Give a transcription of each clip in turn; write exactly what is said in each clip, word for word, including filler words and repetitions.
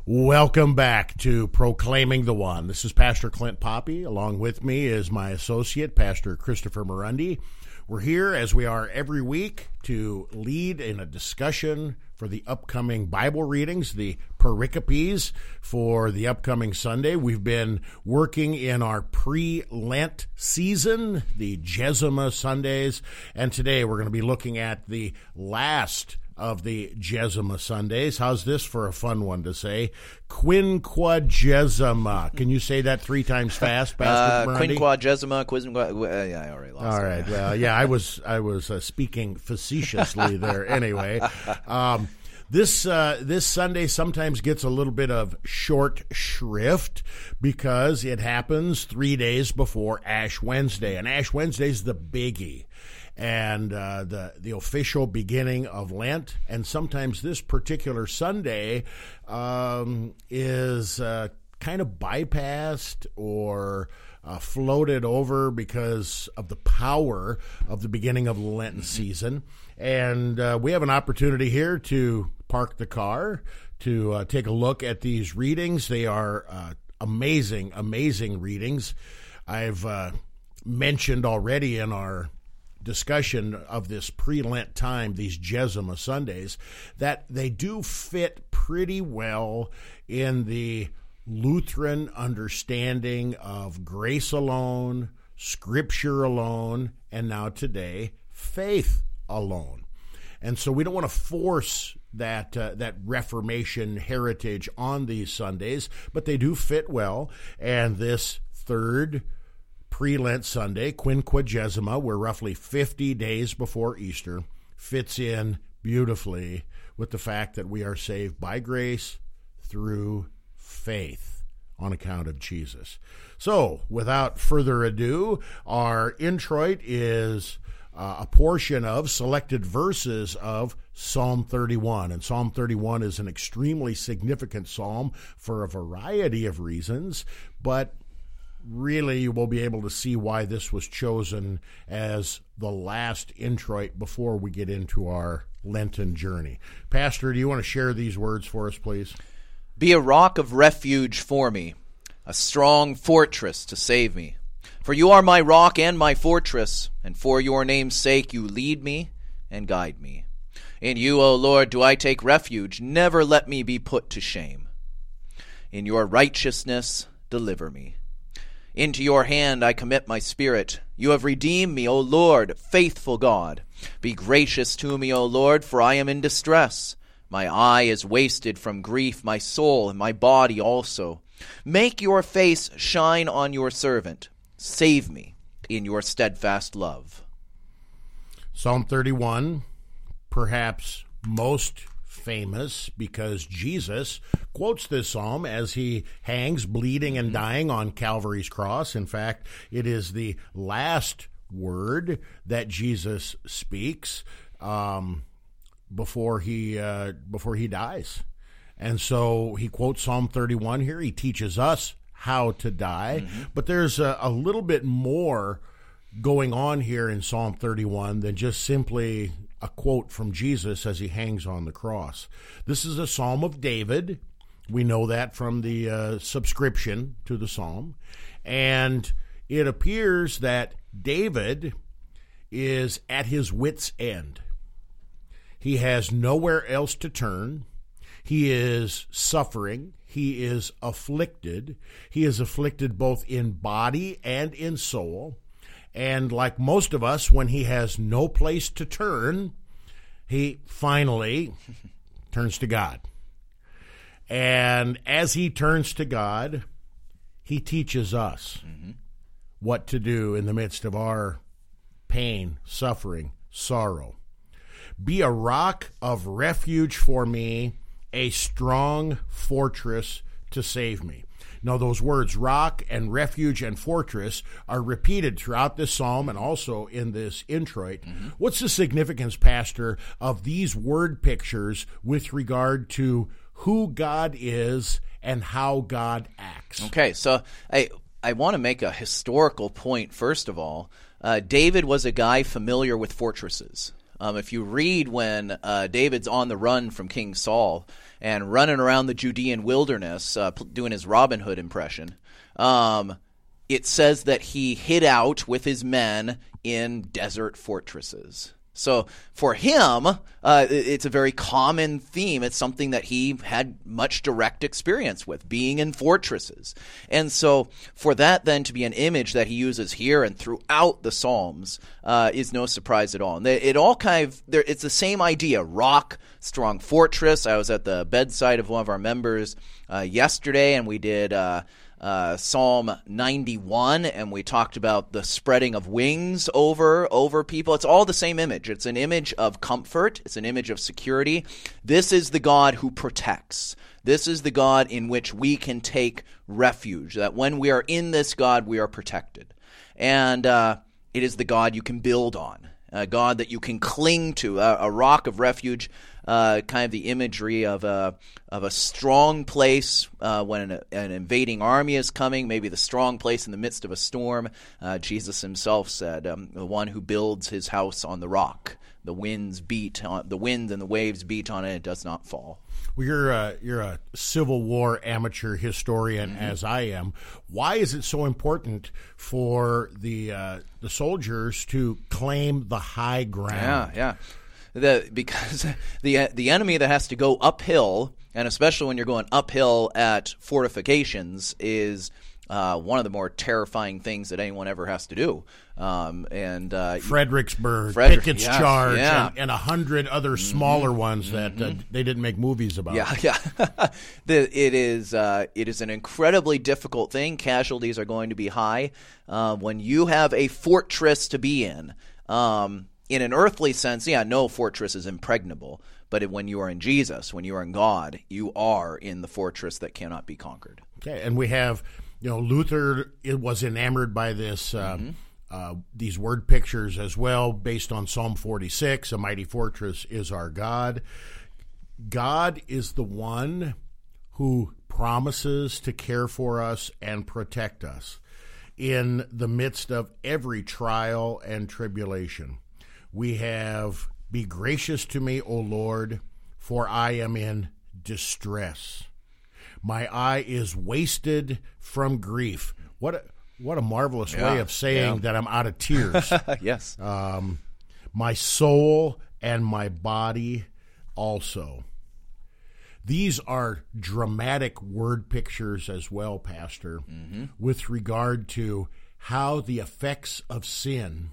Welcome back to Proclaiming the One. This is Pastor Clint Poppy. Along with me is my associate, Pastor Christopher Murundi. We're here, as we are every week, to lead in a discussion for the upcoming Bible readings, the pericopes for the upcoming Sunday. We've been working in our pre-Lent season, the Jesima Sundays, and today we're going to be looking at the last of the Jesima Sundays. How's this for a fun one to say? Quinquagesima. Can you say that three times fast, Pastor uh, Quinquagesima, quinquagesima. Uh, yeah, I already lost. All right. Well, yeah, I was I was uh, speaking facetiously there. Anyway, um, this uh, this Sunday sometimes gets a little bit of short shrift because it happens three days before Ash Wednesday, and Ash Wednesday is the biggie. And uh, the the official beginning of Lent, and sometimes this particular Sunday um, is uh, kind of bypassed or uh, floated over because of the power of the beginning of the Lenten season. And uh, we have an opportunity here to park the car, to uh, take a look at these readings. They are uh, amazing, amazing readings. I've uh, mentioned already in our discussion of this pre-Lent time, these Jesima Sundays, that they do fit pretty well in the Lutheran understanding of grace alone, Scripture alone, and now today, faith alone. And so we don't want to force that uh, that Reformation heritage on these Sundays, but they do fit well. And this third pre-Lent Sunday, Quinquagesima, we're roughly fifty days before Easter, fits in beautifully with the fact that we are saved by grace through faith on account of Jesus. So, without further ado, our introit is uh, a portion of selected verses of Psalm thirty-one. And Psalm thirty-one is an extremely significant psalm for a variety of reasons, but really, you will be able to see why this was chosen as the last introit before we get into our Lenten journey. Pastor, do you want to share these words for us, please? Be a rock of refuge for me, a strong fortress to save me. For you are my rock and my fortress, and for your name's sake you lead me and guide me. In you, O Lord, do I take refuge. Never let me be put to shame. In your righteousness, deliver me. Into your hand I commit my spirit. You have redeemed me, O Lord, faithful God. Be gracious to me, O Lord, for I am in distress. My eye is wasted from grief, my soul and my body also. Make your face shine on your servant. Save me in your steadfast love. Psalm thirty-one, perhaps most famous because Jesus quotes this psalm as he hangs bleeding and dying on Calvary's cross. In fact, it is the last word that Jesus speaks um, before he uh, before he dies. And so he quotes Psalm thirty-one here. He teaches us how to die. Mm-hmm. But there's a, a little bit more going on here in Psalm thirty-one than just simply a quote from Jesus as he hangs on the cross. This is a Psalm of David. We know that from the uh, subscription to the Psalm. And it appears that David is at his wit's end. He has nowhere else to turn. He is suffering. He is afflicted. He is afflicted both in body and in soul. And like most of us, when he has no place to turn, he finally turns to God. And as he turns to God, he teaches us mm-hmm. what to do in the midst of our pain, suffering, sorrow. Be a rock of refuge for me, a strong fortress to save me. Now, those words, rock and refuge and fortress, are repeated throughout this psalm and also in this introit. Mm-hmm. What's the significance, Pastor, of these word pictures with regard to who God is and how God acts? Okay, so I, I want to make a historical point, first of all. Uh, David was a guy familiar with fortresses. Um, if you read when uh, David's on the run from King Saul and running around the Judean wilderness, uh, doing his Robin Hood impression, um, it says that he hid out with his men in desert fortresses. So for him, uh, it's a very common theme. It's something that he had much direct experience with, being in fortresses. And so for that then to be an image that he uses here and throughout the Psalms uh, is no surprise at all. And it all kind of, it's the same idea, rock, strong fortress. I was at the bedside of one of our members uh, yesterday, and we did uh, Uh, Psalm ninety-one, and we talked about the spreading of wings over over people. It's all the same image. It's an image of comfort. It's an image of security. This is the God who protects. This is the God in which we can take refuge, that when we are in this God, we are protected. And uh, it is the God you can build on, a God that you can cling to, a, a rock of refuge. Uh, kind of the imagery of a of a strong place uh, when an, an invading army is coming, maybe the strong place in the midst of a storm. Uh, Jesus himself said, um, "The one who builds his house on the rock, the winds beat on the wind and the waves beat on it; it does not fall." Well, you're a, you're a Civil War amateur historian, mm-hmm. as I am. Why is it so important for the uh, the soldiers to claim the high ground? Yeah, yeah. The, because the the enemy that has to go uphill, and especially when you're going uphill at fortifications, is uh, one of the more terrifying things that anyone ever has to do. Um, and uh, Fredericksburg, Frederick, Pickett's yes, Charge, yeah. and, and a hundred other smaller mm-hmm. ones that mm-hmm. uh, they didn't make movies about. Yeah, yeah. the, it is uh, it is an incredibly difficult thing. Casualties are going to be high uh, when you have a fortress to be in. Um, In an earthly sense, yeah, no fortress is impregnable. But when you are in Jesus, when you are in God, you are in the fortress that cannot be conquered. Okay, and we have, you know, Luther it was enamored by this uh, mm-hmm. uh, these word pictures as well, based on Psalm forty-six. A mighty fortress is our God. God is the one who promises to care for us and protect us in the midst of every trial and tribulation. We have, "Be gracious to me, O Lord, for I am in distress. My eye is wasted from grief." What a, what a marvelous yeah, way of saying yeah. that I'm out of tears. Yes. Um, my soul and my body also. These are dramatic word pictures as well, Pastor, mm-hmm. with regard to how the effects of sin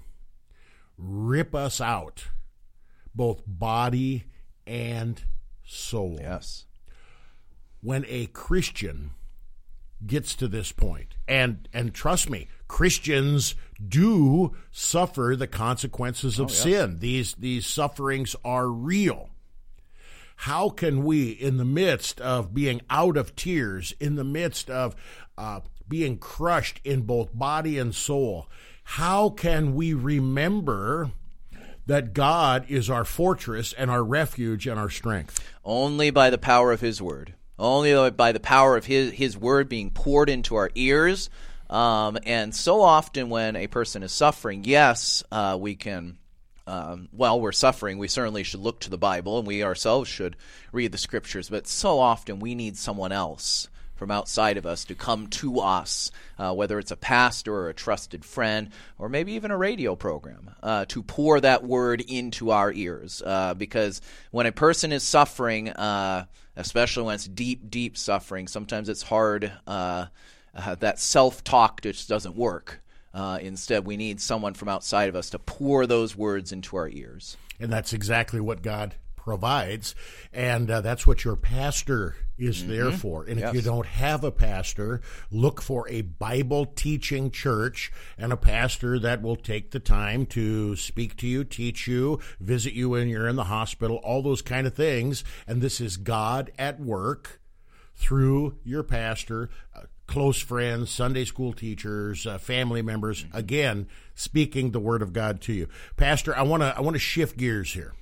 rip us out, both body and soul. Yes. When a Christian gets to this point, and and trust me, Christians do suffer the consequences of oh, yes. sin. These these sufferings are real. How can we, in the midst of being out of tears, in the midst of uh, being crushed in both body and soul, how can we remember that God is our fortress and our refuge and our strength? Only by the power of his word. Only by the power of his, his word being poured into our ears. Um, and so often when a person is suffering, yes, uh, we can, um, while we're suffering, we certainly should look to the Bible, and we ourselves should read the Scriptures. But so often we need someone else from outside of us to come to us, uh, whether it's a pastor or a trusted friend, or maybe even a radio program, uh, to pour that word into our ears. Uh, because when a person is suffering, uh, especially when it's deep, deep suffering, sometimes it's hard. Uh, uh, that self-talk just doesn't work. Uh, instead, we need someone from outside of us to pour those words into our ears. And that's exactly what God provides, and uh, that's what your pastor is mm-hmm. there for. And if yes. you don't have a pastor, look for a Bible-teaching church and a pastor that will take the time to speak to you, teach you, visit you when you're in the hospital, all those kind of things. And this is God at work through your pastor, uh, close friends, Sunday school teachers, uh, family members, mm-hmm. again, speaking the word of God to you. Pastor, I want to I want to shift gears here.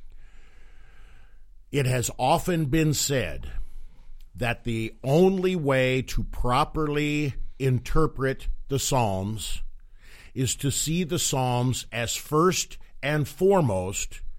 It has often been said that the only way to properly interpret the Psalms is to see the Psalms as first and foremost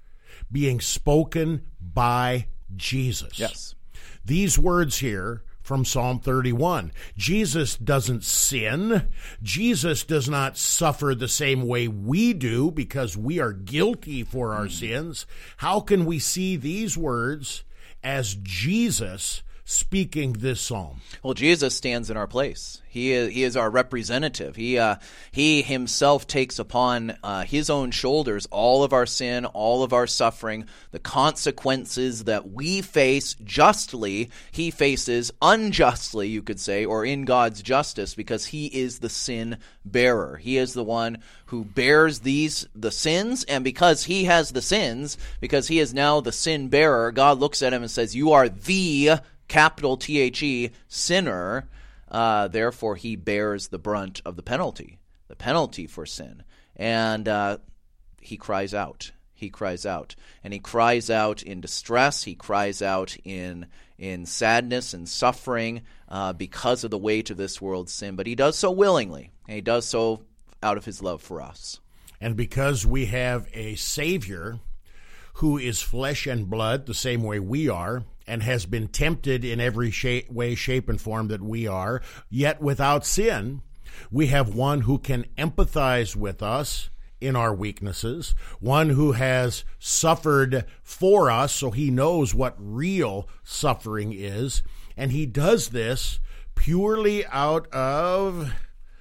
being spoken by Jesus. Yes. These words here from Psalm thirty-one. Jesus doesn't sin. Jesus does not suffer the same way we do because we are guilty for our mm. sins. How can we see these words as Jesus speaking this psalm? Well, Jesus stands in our place. He is, he is our representative. He uh, he himself takes upon uh, his own shoulders all of our sin, all of our suffering, the consequences that we face justly, he faces unjustly, you could say, or in God's justice, because he is the sin bearer. He is the one who bears these the sins, and because he has the sins, because he is now the sin bearer, God looks at him and says, "You are the," capital T H E, sinner. Uh, therefore, he bears the brunt of the penalty, the penalty for sin. And uh, he cries out. He cries out. And he cries out in distress. He cries out in in sadness and suffering uh, because of the weight of this world's sin. But he does so willingly. And he does so out of his love for us. And because we have a Savior who is flesh and blood the same way we are, and has been tempted in every shape, way, shape, and form that we are, yet without sin, we have one who can empathize with us in our weaknesses, one who has suffered for us, so he knows what real suffering is, and he does this purely out of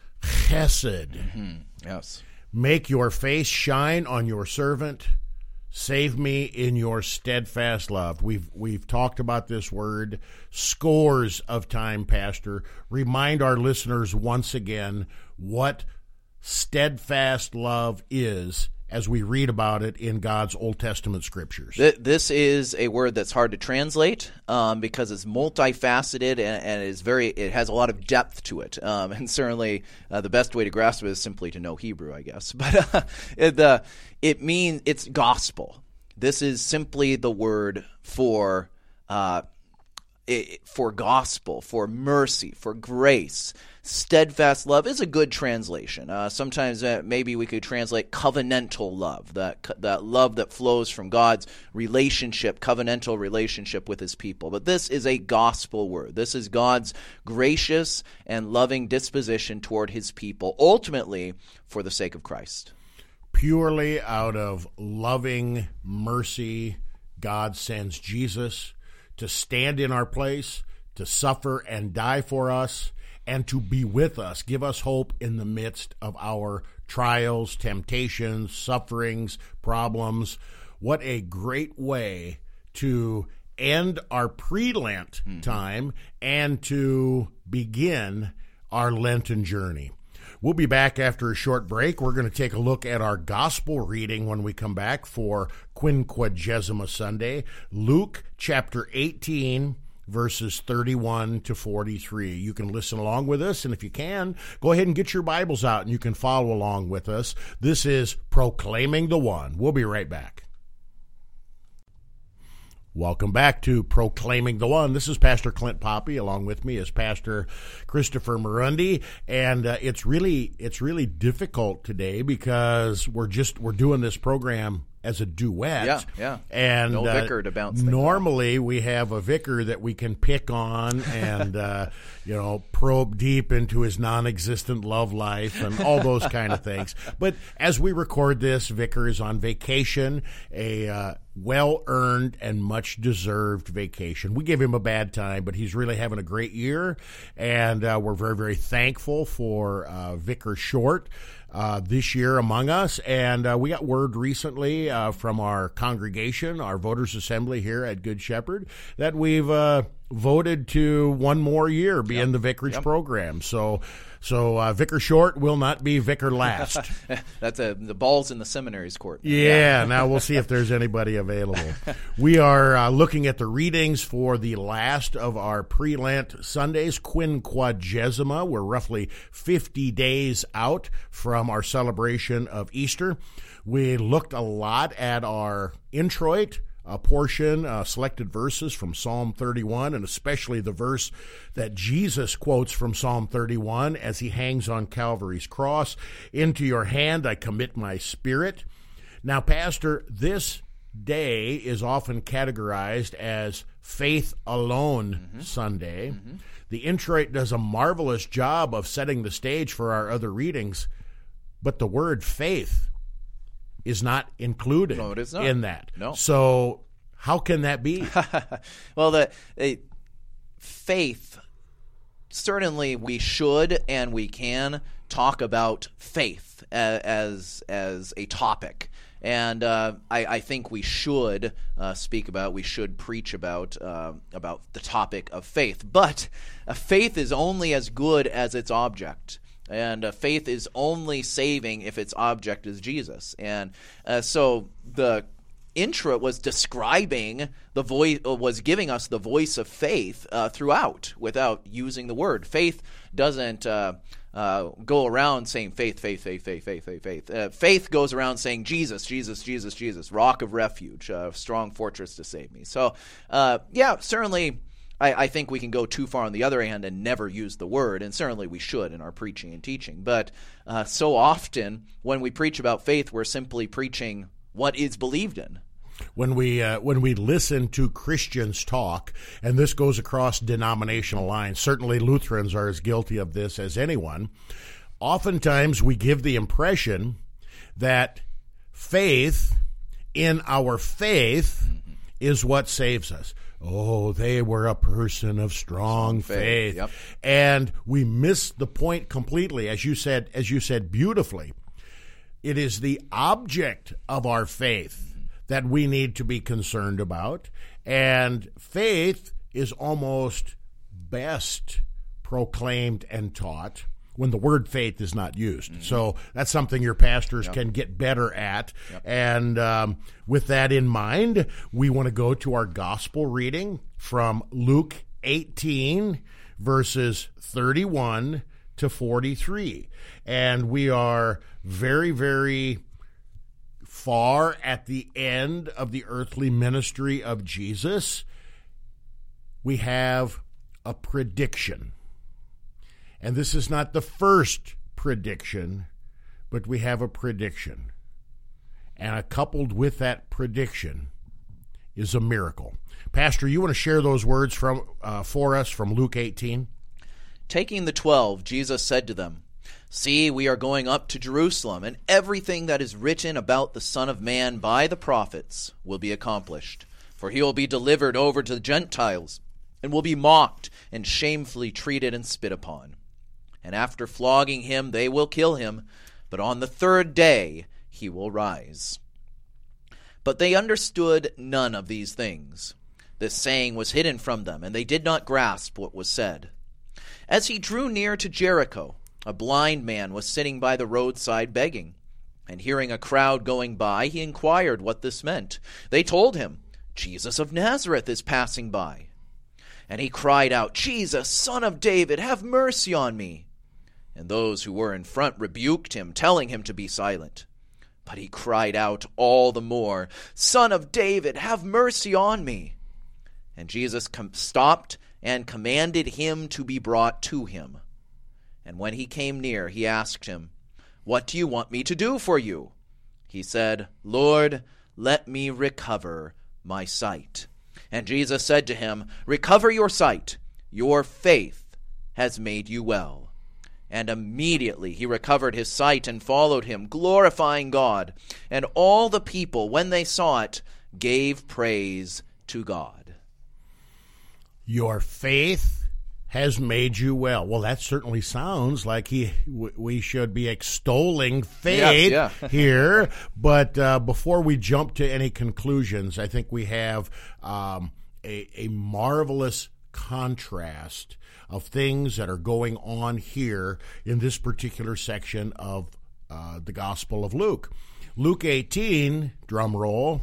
chesed. Mm-hmm. Yes. Make your face shine on your servant. Save me in your steadfast love. We've we've talked about this word scores of time, Pastor. Remind our listeners once again what steadfast love is as we read about it in God's Old Testament scriptures. This is a word that's hard to translate um, because it's multifaceted and, and is very. It has a lot of depth to it. Um, and certainly uh, the best way to grasp it is simply to know Hebrew, I guess. But uh, it, uh, it means it's gospel. This is simply the word for uh, it, for gospel, for mercy, for grace. Steadfast love is a good translation. Uh, sometimes uh, maybe we could translate covenantal love, that that love that flows from God's relationship, covenantal relationship with his people. But this is a gospel word. This is God's gracious and loving disposition toward his people, ultimately for the sake of Christ. Purely out of loving mercy, God sends Jesus to stand in our place, to suffer and die for us, and to be with us, give us hope in the midst of our trials, temptations, sufferings, problems. What a great way to end our pre-Lent mm-hmm. time and to begin our Lenten journey. We'll be back after a short break. We're going to take a look at our gospel reading when we come back for Quinquagesima Sunday, Luke chapter eighteen, verses thirty-one to forty-three. You can listen along with us, and if you can, go ahead and get your Bibles out, and you can follow along with us. This is Proclaiming the One. We'll be right back. Welcome back to Proclaiming the One. This is Pastor Clint Poppy. Along with me is Pastor Christopher Marundi, and uh, it's really it's really difficult today because we're just we're doing this program as a duet. Yeah, yeah. And no uh, vicar to bounce. Normally, we have a vicar that we can pick on and uh, you know probe deep into his non-existent love life and all those kind of things. But as we record this, vicar is on vacation, a uh, well-earned and much-deserved vacation. We give him a bad time, but he's really having a great year, and uh, we're very, very thankful for uh, Vicar Short uh, this year among us. And uh, we got word recently uh, from our congregation, our voters' assembly here at Good Shepherd, that we've uh, voted to one more year be yep. in the vicarage yep. program. So So uh, Vicar Short will not be Vicar last. That's a, the ball's in the seminary's court. Yeah, now we'll see if there's anybody available. We are uh, looking at the readings for the last of our pre-Lent Sundays, Quinquagesima. We're roughly fifty days out from our celebration of Easter. We looked a lot at our introit, a portion, uh, selected verses from Psalm thirty-one, and especially the verse that Jesus quotes from Psalm thirty-one as he hangs on Calvary's cross. Into your hand I commit my spirit. Now, Pastor, this day is often categorized as Faith Alone mm-hmm. Sunday. Mm-hmm. The introit does a marvelous job of setting the stage for our other readings, but the word faith is not included no, it is not. in that. No. So how can that be? Well, the, the faith, certainly we should and we can talk about faith as as, as a topic. And uh, I, I think we should uh, speak about, we should preach about uh, about the topic of faith. But uh, faith is only as good as its object. And uh, faith is only saving if its object is Jesus. And uh, so the intro was describing the voice, was giving us the voice of faith uh, throughout without using the word. Faith doesn't uh, uh, go around saying faith, faith, faith, faith, faith, faith, faith. Uh, faith goes around saying Jesus, Jesus, Jesus, Jesus, rock of refuge, uh, strong fortress to save me. So, uh, yeah, certainly I, I think we can go too far on the other hand and never use the word, and certainly we should in our preaching and teaching. But uh, so often when we preach about faith, we're simply preaching what is believed in. When we uh, when we listen to Christians talk, and this goes across denominational lines, certainly Lutherans are as guilty of this as anyone, oftentimes we give the impression that faith in our faith mm-hmm. is what saves us. Oh, they were a person of strong, strong faith. faith. Yep. And we miss the point completely, as you said, as you said beautifully. It is the object of our faith that we need to be concerned about. And faith is almost best proclaimed and taught when the word faith is not used. Mm-hmm. So that's something your pastors yep. can get better at. Yep. And um, with that in mind, we want to go to our gospel reading from Luke eighteen, verses thirty-one to forty-three. And we are very, very far at the end of the earthly ministry of Jesus. We have a prediction. And this is not the first prediction, but we have a prediction. And coupled with that prediction is a miracle. Pastor, you want to share those words from uh, for us from Luke eighteen? Taking the twelve, Jesus said to them, "See, we are going up to Jerusalem, and everything that is written about the Son of Man by the prophets will be accomplished. For he will be delivered over to the Gentiles, and will be mocked and shamefully treated and spit upon. And after flogging him, they will kill him, but on the third day he will rise." But they understood none of these things. This saying was hidden from them, and they did not grasp what was said. As he drew near to Jericho, a blind man was sitting by the roadside begging. And hearing a crowd going by, he inquired what this meant. They told him, "Jesus of Nazareth is passing by." And he cried out, "Jesus, Son of David, have mercy on me." And those who were in front rebuked him, telling him to be silent. But he cried out all the more, "Son of David, have mercy on me." And Jesus com- stopped and commanded him to be brought to him. And when he came near, he asked him, "What do you want me to do for you?" He said, "Lord, let me recover my sight." And Jesus said to him, "Recover your sight. Your faith has made you well." And immediately he recovered his sight and followed him, glorifying God. And all the people, when they saw it, gave praise to God. Your faith has made you well. Well, that certainly sounds like he we should be extolling faith yes, yeah. here. But uh, before we jump to any conclusions, I think we have um, a, a marvelous contrast of things that are going on here in this particular section of uh, the Gospel of Luke. Luke eighteen, drum roll,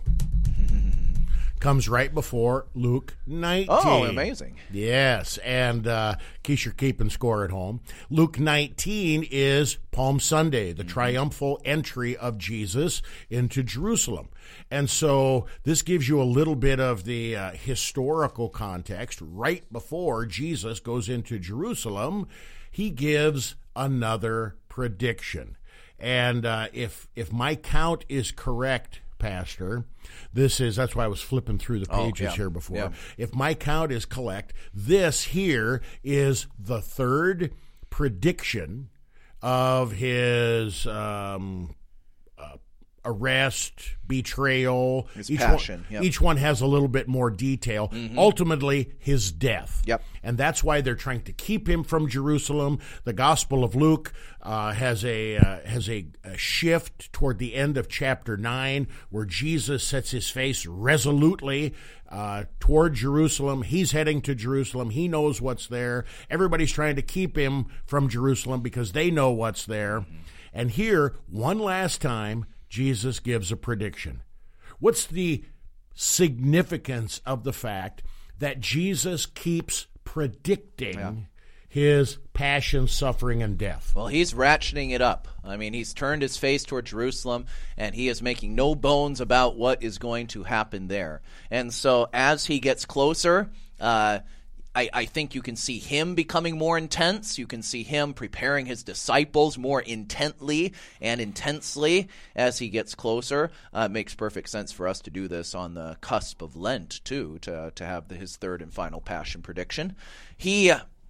comes right before Luke nineteen. Oh, amazing. Yes, and uh, Keisha, you're keeping score at home. Luke nineteen is Palm Sunday, the mm-hmm. triumphal entry of Jesus into Jerusalem. And so this gives you a little bit of the uh, historical context. Right before Jesus goes into Jerusalem, he gives another prediction. And uh, if if my count is correct, Pastor, this is, that's why I was flipping through the pages oh, yeah. here before. Yeah. If my count is correct, this here is the third prediction of his um, uh, arrest, betrayal. His each passion. One, yep. Each one has a little bit more detail. Mm-hmm. Ultimately, his death. Yep. And that's why they're trying to keep him from Jerusalem. The Gospel of Luke uh, has a uh, has a, a shift toward the end of chapter nine, where Jesus sets his face resolutely uh, toward Jerusalem. He's heading to Jerusalem. He knows what's there. Everybody's trying to keep him from Jerusalem because they know what's there. Mm-hmm. And here, one last time, Jesus gives a prediction. What's the significance of the fact that Jesus keeps predicting yeah. his passion, suffering, and death? Well, he's ratcheting it up. I mean, he's turned his face toward Jerusalem, and he is making no bones about what is going to happen there. And so as he gets closer, uh, I, I think you can see him becoming more intense. You can see him preparing his disciples more intently and intensely as he gets closer. Uh, it makes perfect sense for us to do this on the cusp of Lent, too, to, to have the, his third and final passion prediction. He,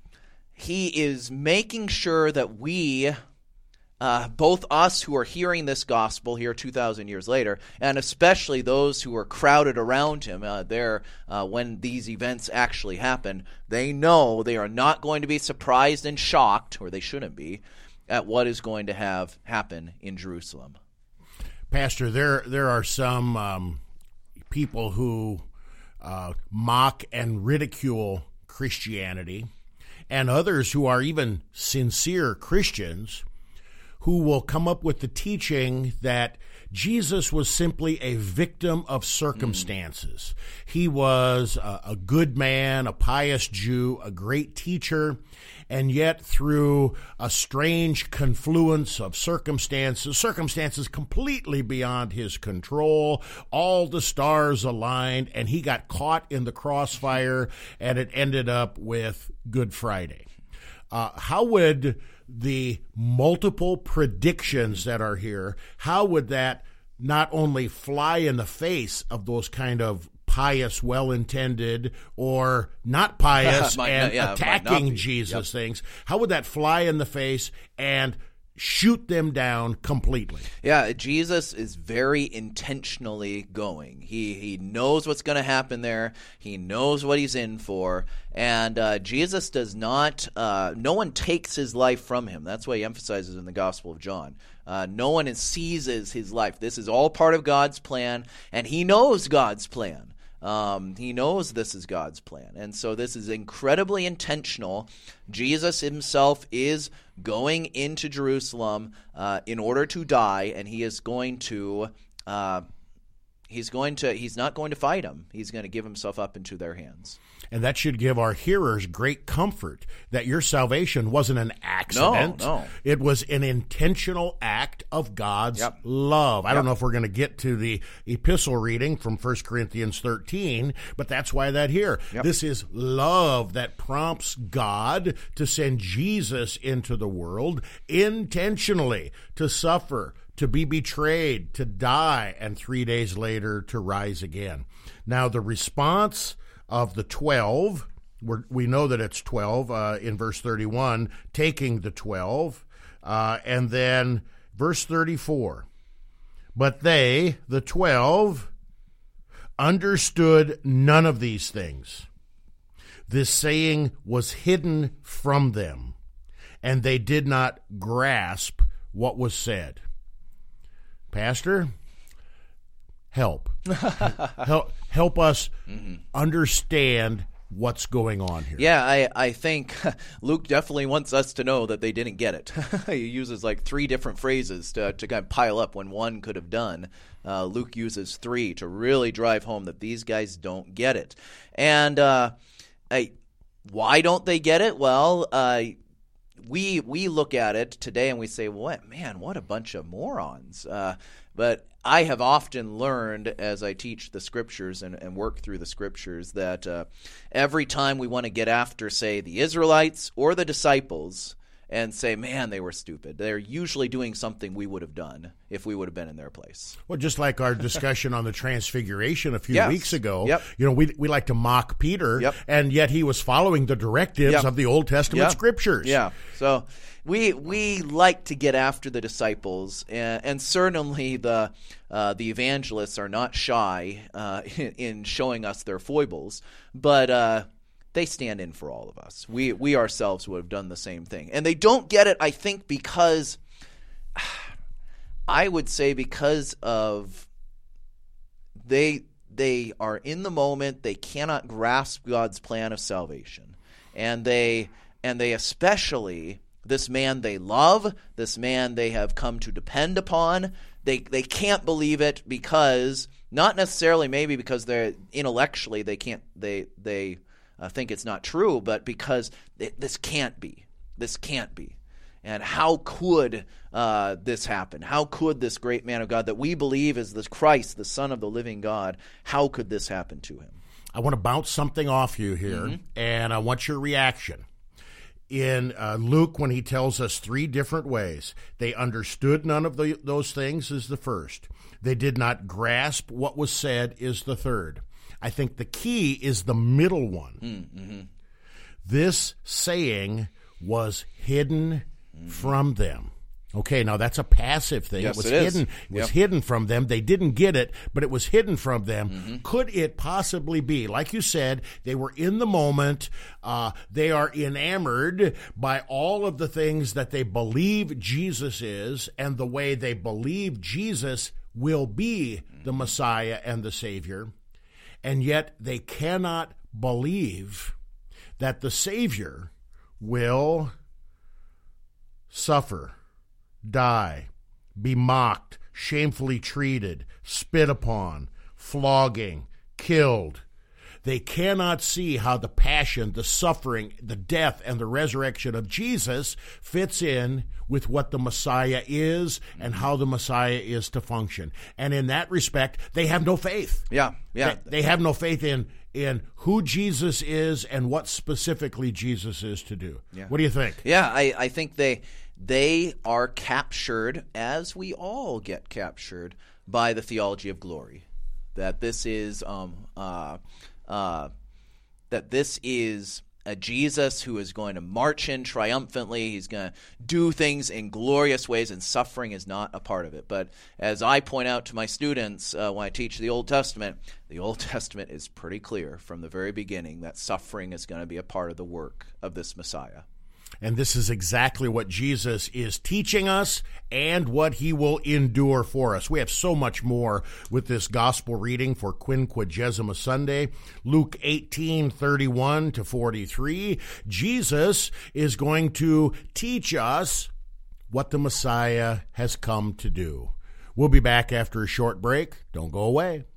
he is making sure that we... Uh, both us who are hearing this gospel here two thousand years later, and especially those who are crowded around him uh, there uh, when these events actually happen, they know they are not going to be surprised and shocked, or they shouldn't be, at what is going to have happen in Jerusalem. Pastor, there there are some um, people who uh, mock and ridicule Christianity, and others who are even sincere Christians who will come up with the teaching that Jesus was simply a victim of circumstances. Mm. He was a, a good man, a pious Jew, a great teacher, and yet through a strange confluence of circumstances, circumstances completely beyond his control, all the stars aligned, and he got caught in the crossfire, and it ended up with Good Friday. Uh, how would the multiple predictions that are here, how would that not only fly in the face of those kind of pious, well-intended, or not pious might, and yeah, attacking Jesus yep. things, how would that fly in the face and shoot them down completely? Yeah, Jesus is very intentionally going. He he knows what's going to happen there. He knows what he's in for. And uh, Jesus does not, uh, no one takes his life from him. That's why he emphasizes in the Gospel of John. Uh, no one seizes his life. This is all part of God's plan, and he knows God's plan. Um, he knows this is God's plan. And so this is incredibly intentional. Jesus himself is going into Jerusalem uh, in order to die, and he is going to, uh, he's going to, he's not going to fight them. He's going to give himself up into their hands. And that should give our hearers great comfort that your salvation wasn't an accident. No, no. It was an intentional act of God's yep. love. I yep. don't know if we're going to get to the epistle reading from First Corinthians thirteen, but that's why that here. Yep. This is love that prompts God to send Jesus into the world intentionally to suffer, to be betrayed, to die, and three days later to rise again. Now, the response of the twelve, we're, we know that it's twelve uh, in verse thirty-one, taking the twelve, uh, and then verse thirty-four. But they, the twelve, understood none of these things. This saying was hidden from them, and they did not grasp what was said. Pastor, help. help help us mm-hmm. understand what's going on here. Yeah, I, I think Luke definitely wants us to know that they didn't get it. He uses like three different phrases to, to kind of pile up when one could have done. Uh, Luke uses three to really drive home that these guys don't get it. And uh, I, why don't they get it? Well, uh, we we look at it today and we say, "What man? What a bunch of morons!" Uh, but I have often learned as I teach the scriptures and, and work through the scriptures that uh, every time we want to get after, say, the Israelites or the disciples, and say, man, they were stupid. They're usually doing something we would have done if we would have been in their place. Well, just like our discussion on the Transfiguration a few Yes. weeks ago, Yep. you know, we we like to mock Peter, Yep. and yet he was following the directives Yep. of the Old Testament Yeah. scriptures. Yeah. So we we like to get after the disciples, and, and certainly the uh, the evangelists are not shy uh, in, in showing us their foibles, but uh, they stand in for all of us. We we ourselves would have done the same thing, and they don't get it, I think, because I would say because of they they are in the moment. They cannot grasp God's plan of salvation, and they and they especially this man they love, this man they have come to depend upon. They they can't believe it because not necessarily maybe because they're intellectually they can't they they uh, think it's not true, but because it, this can't be. This can't be. And how could uh, this happen? How could this great man of God that we believe is the Christ, the Son of the living God, how could this happen to him? I want to bounce something off you here, Mm-hmm. and I want your reaction. In uh, Luke, when he tells us three different ways, they understood none of the, those things is the first. They did not grasp what was said is the third. I think the key is the middle one. Mm-hmm. This saying was hidden mm-hmm. from them. Okay, now that's a passive thing. Yes, it was it is. hidden. It was Yep. hidden from them. They didn't get it, but it was hidden from them. Mm-hmm. Could it possibly be, like you said, they were in the moment. Uh, they are enamored by all of the things that they believe Jesus is, and the way they believe Jesus will be the Messiah and the Savior, and yet they cannot believe that the Savior will suffer, die, be mocked, shamefully treated, spit upon, flogging, killed. They cannot see how the passion, the suffering, the death, and the resurrection of Jesus fits in with what the Messiah is and how the Messiah is to function. And in that respect, they have no faith. Yeah, yeah. They, they have no faith in in who Jesus is and what specifically Jesus is to do. Yeah. What do you think? Yeah, I, I think they they are captured, as we all get captured, by the theology of glory. That this is um uh uh that this is a Jesus who is going to march in triumphantly. He's going to do things in glorious ways, and suffering is not a part of it. But as I point out to my students uh, when I teach the Old Testament, the Old Testament is pretty clear from the very beginning that suffering is going to be a part of the work of this Messiah. And this is exactly what Jesus is teaching us and what he will endure for us. We have so much more with this gospel reading for Quinquagesima Sunday. Luke eighteen, thirty-one to forty-three. Jesus is going to teach us what the Messiah has come to do. We'll be back after a short break. Don't go away.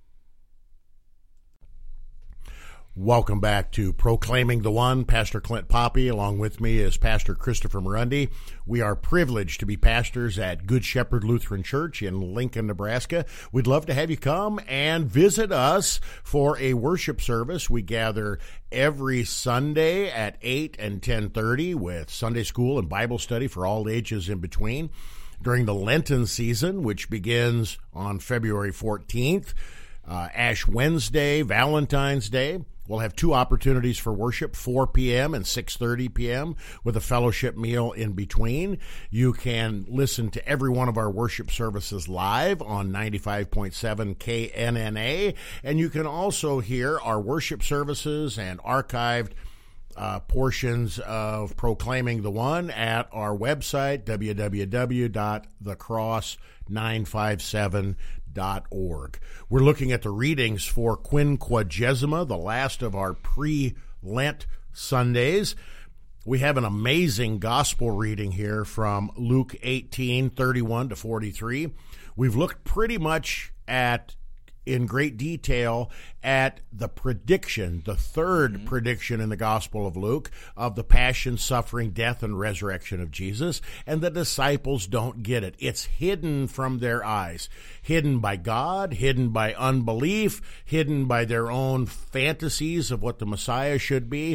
Welcome back to Proclaiming the One. Pastor Clint Poppy, along with me is Pastor Christopher Murundi. We are privileged to be pastors at Good Shepherd Lutheran Church in Lincoln, Nebraska. We'd love to have you come and visit us for a worship service. We gather every Sunday at eight and ten thirty with Sunday school and Bible study for all ages in between. During the Lenten season, which begins on February fourteenth, uh, Ash Wednesday, Valentine's Day, we'll have two opportunities for worship, four p.m. and six thirty p.m. with a fellowship meal in between. You can listen to every one of our worship services live on ninety-five point seven K N N A, and you can also hear our worship services and archived uh, portions of Proclaiming the One at our website, w w w dot the cross nine five seven dot org. We're looking at the readings for Quinquagesima, the last of our pre-Lent Sundays. We have an amazing gospel reading here from Luke eighteen, thirty-one to forty-three. We've looked pretty much at, in great detail, at the prediction, the third mm-hmm. prediction in the Gospel of Luke of the passion, suffering, death, and resurrection of Jesus, and the disciples don't get it. It's hidden from their eyes, hidden by God, hidden by unbelief, hidden by their own fantasies of what the Messiah should be.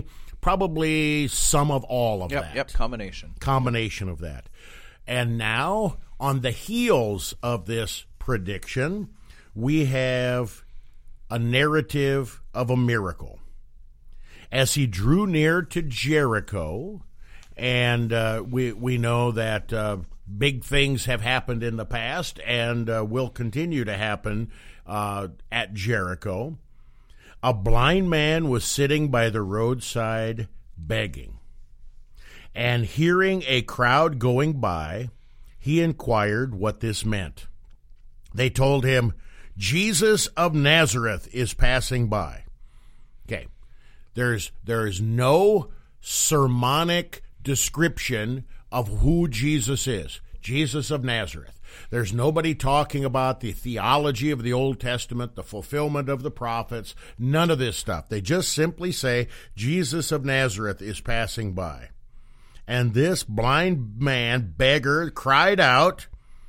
probably some of all of Yep, that. yep, combination. Combination of that. And now, on the heels of this prediction, we have a narrative of a miracle. As he drew near to Jericho, and uh, we we know that uh, big things have happened in the past and uh, will continue to happen uh, at Jericho, a blind man was sitting by the roadside begging. And hearing a crowd going by, he inquired what this meant. They told him, Jesus of Nazareth is passing by. Okay, there's there's no sermonic description of who Jesus is. Jesus of Nazareth. There's nobody talking about the theology of the Old Testament, the fulfillment of the prophets, none of this stuff. They just simply say, Jesus of Nazareth is passing by. And this blind man, beggar, cried out,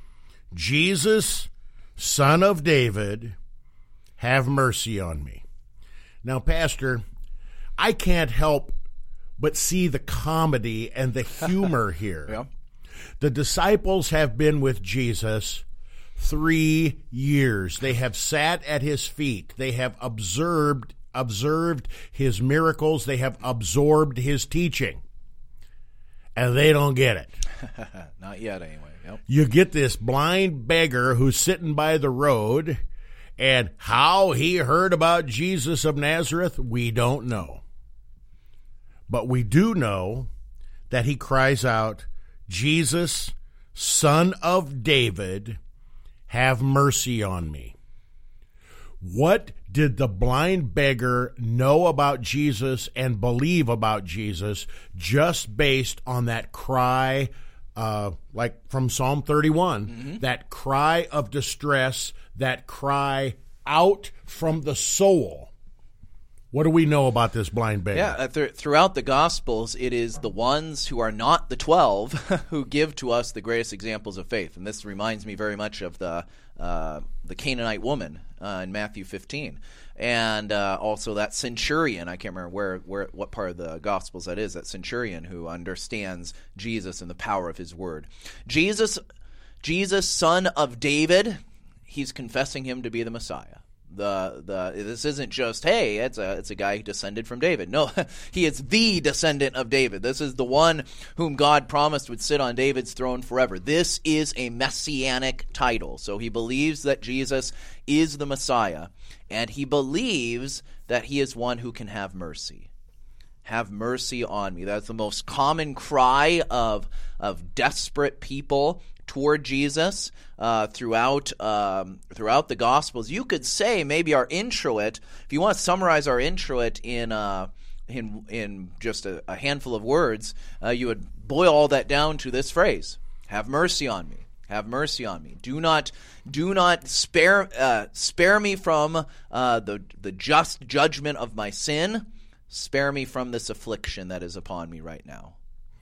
Jesus, Son of David, have mercy on me. Now, Pastor, I can't help but see the comedy and the humor here. Yeah. The disciples have been with Jesus three years. They have sat at his feet. They have observed observed his miracles. They have absorbed his teaching. And they don't get it. Not yet, anyway. Yep. You get this blind beggar who's sitting by the road, and how he heard about Jesus of Nazareth, we don't know. But we do know that he cries out, Jesus, Son of David, have mercy on me. What did the blind beggar know about Jesus and believe about Jesus just based on that cry, uh, like from Psalm thirty-one, mm-hmm. that cry of distress, that cry out from the soul? What do we know about this blind beggar? Yeah, uh, th- throughout the Gospels, it is the ones who are not the twelve who give to us the greatest examples of faith. And this reminds me very much of the uh, the Canaanite woman uh, in Matthew fifteen. And uh, also that centurion, I can't remember where, where what part of the Gospels that is, that centurion who understands Jesus and the power of his word. Jesus, Jesus, Son of David, he's confessing him to be the Messiah. The the this isn't just, hey, it's a it's a guy who descended from David. No, he is the descendant of David. This is the one whom God promised would sit on David's throne forever. This is a messianic title. So he believes that Jesus is the Messiah, and he believes that he is one who can have mercy. Have mercy on me. That's the most common cry of of desperate people toward Jesus uh, throughout um, throughout the Gospels. You could say maybe our introit, if you want to summarize our introit in uh, in in just a, a handful of words, uh, you would boil all that down to this phrase: "Have mercy on me. Have mercy on me. Do not do not spare uh, spare me from uh, the the just judgment of my sin. Spare me from this affliction that is upon me right now."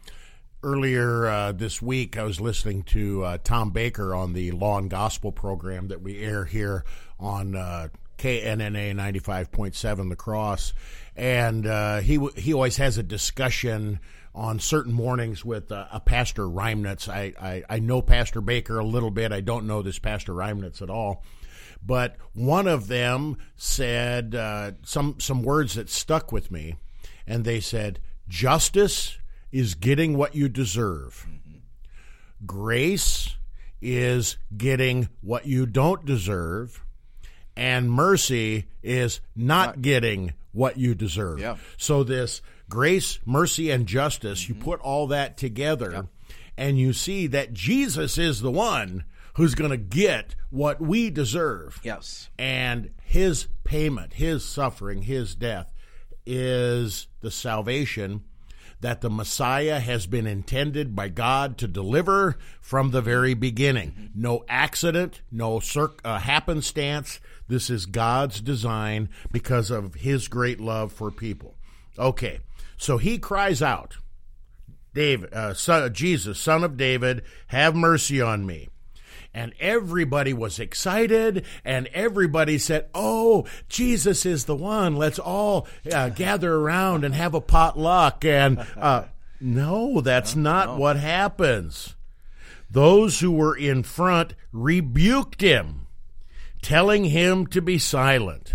Earlier uh, this week, I was listening to uh, Tom Baker on the Law and Gospel program that we air here on uh, K N N A ninety-five point seven The Cross, and uh, he w- he always has a discussion on certain mornings with uh, a Pastor Reimnitz. I, I, I know Pastor Baker a little bit. I don't know this Pastor Reimnitz at all. But one of them said uh, some some words that stuck with me, and they said, justice is getting what you deserve. Mm-hmm. Grace is getting what you don't deserve. And mercy is not, not getting what you deserve. Yeah. So this grace, mercy, and justice, mm-hmm. you put all that together, yeah. and you see that Jesus is the one who's going to get what we deserve. Yes. And his payment, his suffering, his death is the salvation that the Messiah has been intended by God to deliver from the very beginning. No accident, no circ- uh, happenstance. This is God's design because of his great love for people. Okay, so he cries out, David, uh, son, Jesus, Son of David, have mercy on me. And everybody was excited, and everybody said, oh, Jesus is the one. Let's all uh, gather around and have a potluck. And uh, no, that's no, not no. what happens. Those who were in front rebuked him, telling him to be silent.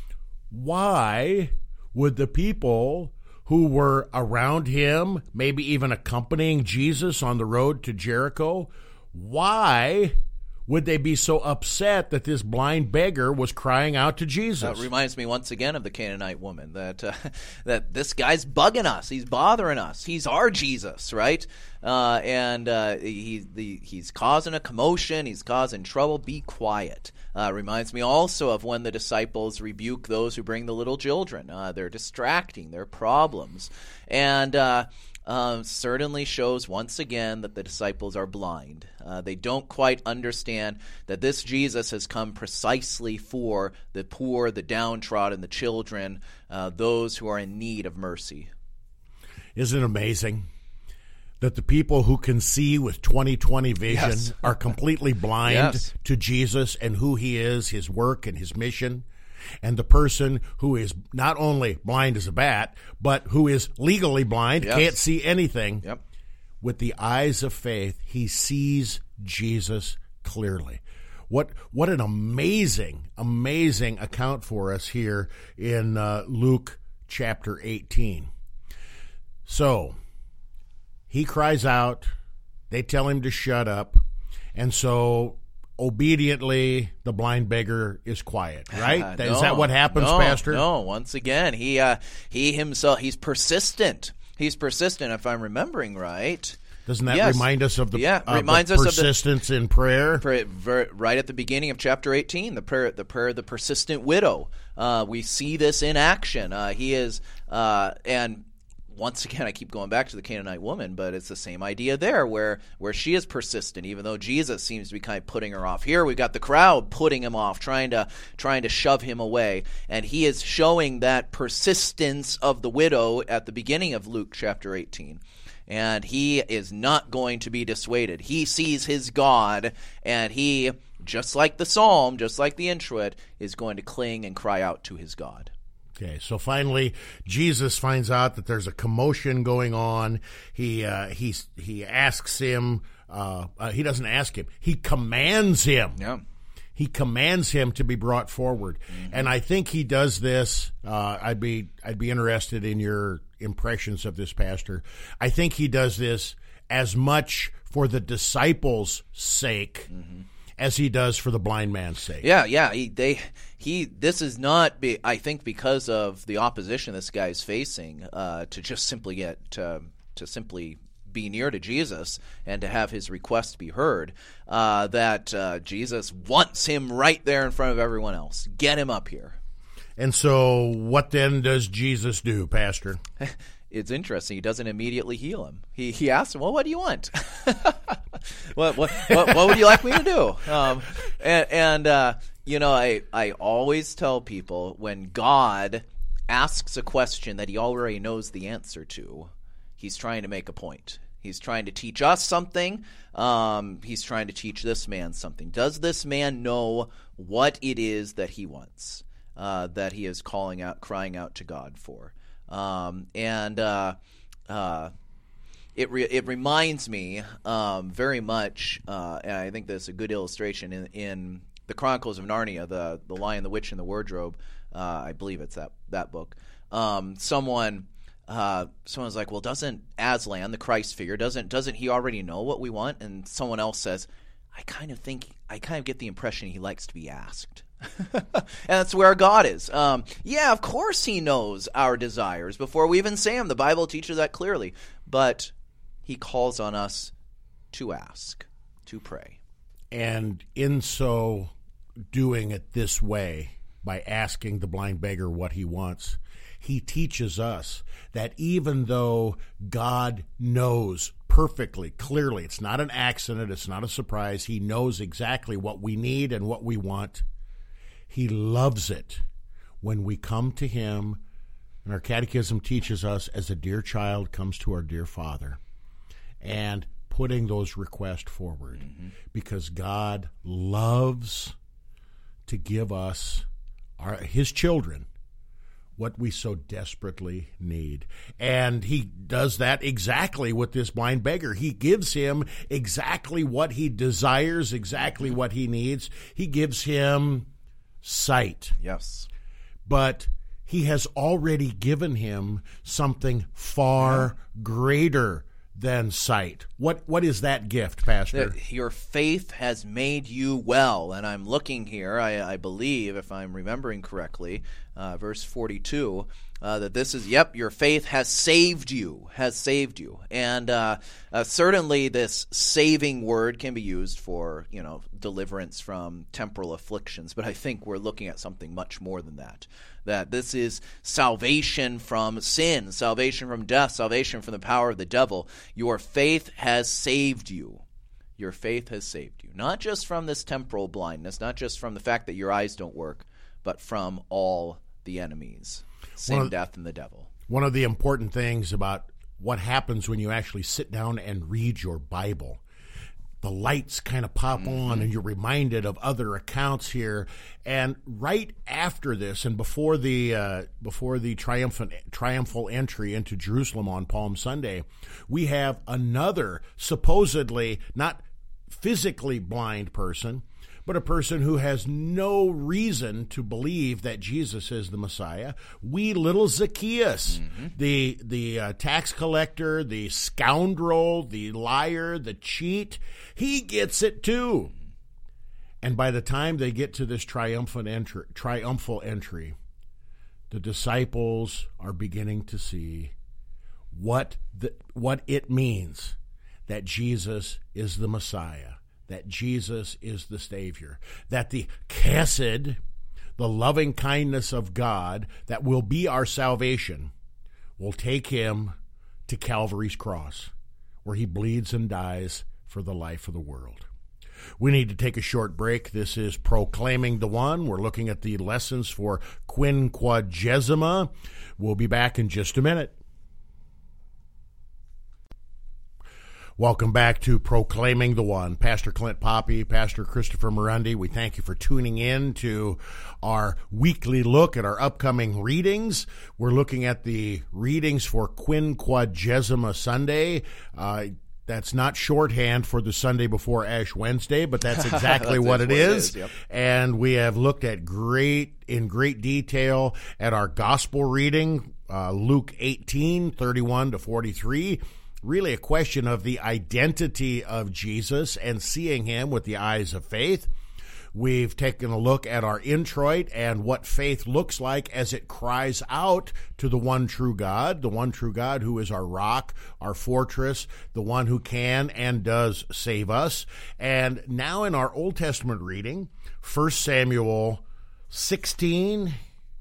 Why would the people who were around him, maybe even accompanying Jesus on the road to Jericho, why would they be so upset that this blind beggar was crying out to Jesus? That reminds me once again of the Canaanite woman, that uh, that this guy's bugging us. He's bothering us. He's our Jesus, right? Uh, and uh, he, the, he's causing a commotion. He's causing trouble. Be quiet. Uh, reminds me also of when the disciples rebuke those who bring the little children. Uh, they're distracting. They're problems. And uh, uh, certainly shows once again that the disciples are blind. Uh, they don't quite understand that this Jesus has come precisely for the poor, the downtrodden, the children, uh, those who are in need of mercy. Isn't it amazing that the people who can see with twenty twenty vision yes. are completely blind yes. to Jesus and who he is, his work and his mission? And the person who is not only blind as a bat, but who is legally blind, yes. can't see anything, yep. with the eyes of faith, he sees Jesus clearly. What what an amazing, amazing account for us here in uh, Luke chapter eighteen. So, he cries out, they tell him to shut up, and so obediently the blind beggar is quiet, right? Uh, no, is that what happens, no, Pastor? No, once again, he uh, he himself, he's persistent. He's persistent, if I'm remembering right. Doesn't that yes. remind us of the, yeah, uh, reminds the us persistence of the, in prayer? Pray, ver, right at the beginning of chapter eighteen, the prayer, the prayer of the persistent widow. Uh, we see this in action. Uh, he is, uh, and once again, I keep going back to the Canaanite woman, but it's the same idea there, where where she is persistent, even though Jesus seems to be kind of putting her off. Here we've got the crowd putting him off, trying to trying to shove him away, and he is showing that persistence of the widow at the beginning of Luke chapter eighteen. And he is not going to be dissuaded. He sees his God, and he, just like the psalm, just like the introit, is going to cling and cry out to his God. Okay, so finally, Jesus finds out that there's a commotion going on. He uh, he he asks him. Uh, uh, he doesn't ask him. He commands him. Yeah. He commands him to be brought forward, mm-hmm. and I think he does this. Uh, I'd be I'd be interested in your impressions of this, Pastor. I think he does this as much for the disciples' sake mm-hmm. as he does for the blind man's sake. Yeah, yeah. He, they, he. This is not, be, I think, because of the opposition this guy is facing uh, to just simply get to, to simply be near to Jesus and to have his request be heard. Uh, that uh, Jesus wants him right there in front of everyone else. Get him up here. And so, what then does Jesus do, Pastor? It's interesting. He doesn't immediately heal him. He he asks him, "Well, what do you want? what, what what what would you like me to do?" Um, and and uh, you know, I I always tell people, when God asks a question that he already knows the answer to, he's trying to make a point. He's trying to teach us something. Um, he's trying to teach this man something. Does this man know what it is that he wants, uh, that he is calling out, crying out to God for? Um, and uh, uh, it re- it reminds me um, very much, uh, and I think that's a good illustration in, in the Chronicles of Narnia, the the Lion, the Witch, and the Wardrobe. Uh, I believe it's that that book. Um, someone. Uh, someone's like, well, doesn't Aslan, the Christ figure, doesn't doesn't he already know what we want? And someone else says, I kind of think, I kind of get the impression he likes to be asked. And that's where God is. Um, yeah, of course he knows our desires before we even say them. The Bible teaches that clearly. But he calls on us to ask, to pray. And in so doing it this way, by asking the blind beggar what he wants, he teaches us that even though God knows perfectly, clearly, it's not an accident, it's not a surprise, he knows exactly what we need and what we want, he loves it when we come to him, and our catechism teaches us, as a dear child comes to our dear Father. And putting those requests forward, mm-hmm. because God loves to give us, our, his children, what we so desperately need. And he does that exactly with this blind beggar. He gives him exactly what he desires, exactly what he needs. He gives him sight. Yes. But he has already given him something far yeah. greater than sight. What what is that gift, Pastor? That your faith has made you well. And I'm looking here, I, I believe, if I'm remembering correctly, uh, verse forty-two, uh, that this is, yep, your faith has saved you, has saved you. And uh, uh, certainly this saving word can be used for, you know, deliverance from temporal afflictions. But I think we're looking at something much more than that. That this is salvation from sin, salvation from death, salvation from the power of the devil. Your faith has saved you. Your faith has saved you. Not just from this temporal blindness, not just from the fact that your eyes don't work, but from all the enemies, sin, of, death, and the devil. One of the important things about what happens when you actually sit down and read your Bible, the lights kind of pop mm-hmm. on and you're reminded of other accounts here. And right after this and before the uh, before the triumphant triumphal entry into Jerusalem on Palm Sunday, we have another supposedly not physically blind person, but a person who has no reason to believe that Jesus is the Messiah. Wee little Zacchaeus, mm-hmm. the the uh, tax collector, the scoundrel, the liar, the cheat, he gets it too. And by the time they get to this triumphant entry, triumphal entry, the disciples are beginning to see what the, what it means that Jesus is the Messiah, that Jesus is the Savior, that the chesed, the loving kindness of God that will be our salvation, will take him to Calvary's cross, where he bleeds and dies for the life of the world. We need to take a short break. This is Proclaiming the One. We're looking at the lessons for Quinquagesima. We'll be back in just a minute. Welcome back to Proclaiming the One. Pastor Clint Poppy, Pastor Christopher Murundi, we thank you for tuning in to our weekly look at our upcoming readings. We're looking at the readings for Quinquagesima Sunday. Uh, that's not shorthand for the Sunday before Ash Wednesday, but that's exactly that's what, it, what is. it is. Yep. And we have looked at great, in great detail at our gospel reading, uh, Luke eighteen, thirty-one to forty-three. Really a question of the identity of Jesus and seeing him with the eyes of faith. We've taken a look at our introit and what faith looks like as it cries out to the one true God, the one true God who is our rock, our fortress, the one who can and does save us. And now in our Old Testament reading, First Samuel sixteen,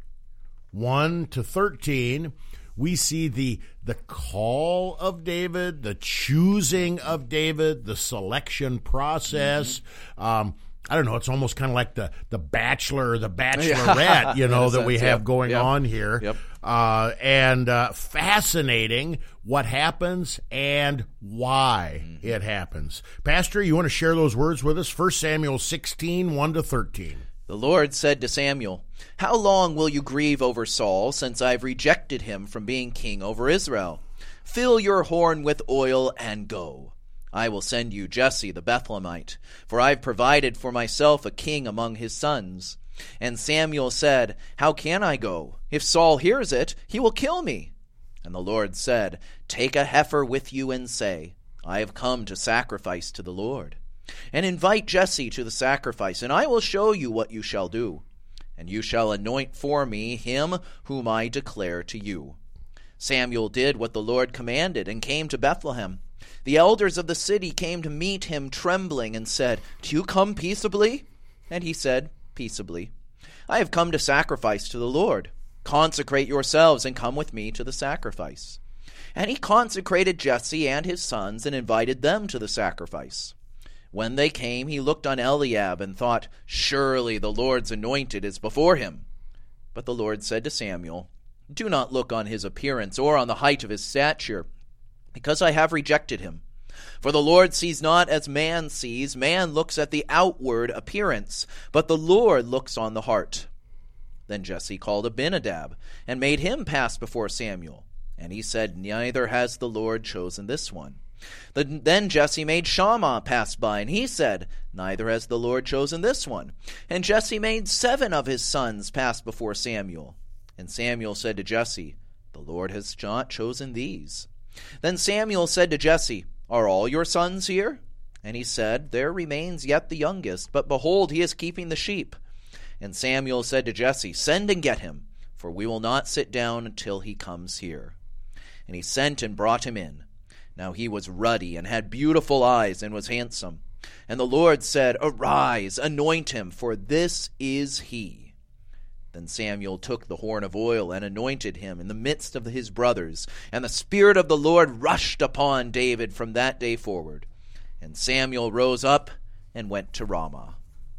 one to thirteen, we see the the call of David, the choosing of David, the selection process. Mm-hmm. Um, I don't know, it's almost kind of like the, the Bachelor or the Bachelorette, you know, that sense, we have yep. going yep. on here. Yep. Uh, and uh, fascinating what happens and why mm-hmm. it happens. Pastor, you want to share those words with us? First Samuel sixteen, one to thirteen. The Lord said to Samuel, "How long will you grieve over Saul, since I've rejected him from being king over Israel? Fill your horn with oil and go. I will send you Jesse the Bethlehemite, for I've provided for myself a king among his sons." And Samuel said, "How can I go? If Saul hears it, he will kill me." And the Lord said, "Take a heifer with you and say, I have come to sacrifice to the Lord. And invite Jesse to the sacrifice, and I will show you what you shall do. And you shall anoint for me him whom I declare to you." Samuel did what the Lord commanded and came to Bethlehem. The elders of the city came to meet him trembling and said, "Do you come peaceably?" And he said, "Peaceably. I have come to sacrifice to the Lord. Consecrate yourselves and come with me to the sacrifice." And he consecrated Jesse and his sons and invited them to the sacrifice. When they came, he looked on Eliab and thought, "Surely the Lord's anointed is before him." But the Lord said to Samuel, "Do not look on his appearance or on the height of his stature, because I have rejected him. For the Lord sees not as man sees. Man looks at the outward appearance, but the Lord looks on the heart. Then Jesse called Abinadab, and made him pass before Samuel. And he said, Neither has the Lord chosen this one. Then Jesse made Shammah pass by, and he said, Neither has the Lord chosen this one. And Jesse made seven of his sons pass before Samuel. And Samuel said to Jesse, The Lord has not chosen these. Then Samuel said to Jesse, Are all your sons here? And he said, There remains yet the youngest, but behold, he is keeping the sheep. And Samuel said to Jesse, Send and get him, for we will not sit down until he comes here. And he sent and brought him in. Now he was ruddy, and had beautiful eyes, and was handsome. And the Lord said, Arise, anoint him, for this is he. Then Samuel took the horn of oil, and anointed him in the midst of his brothers. And the Spirit of the Lord rushed upon David from that day forward. And Samuel rose up and went to Ramah.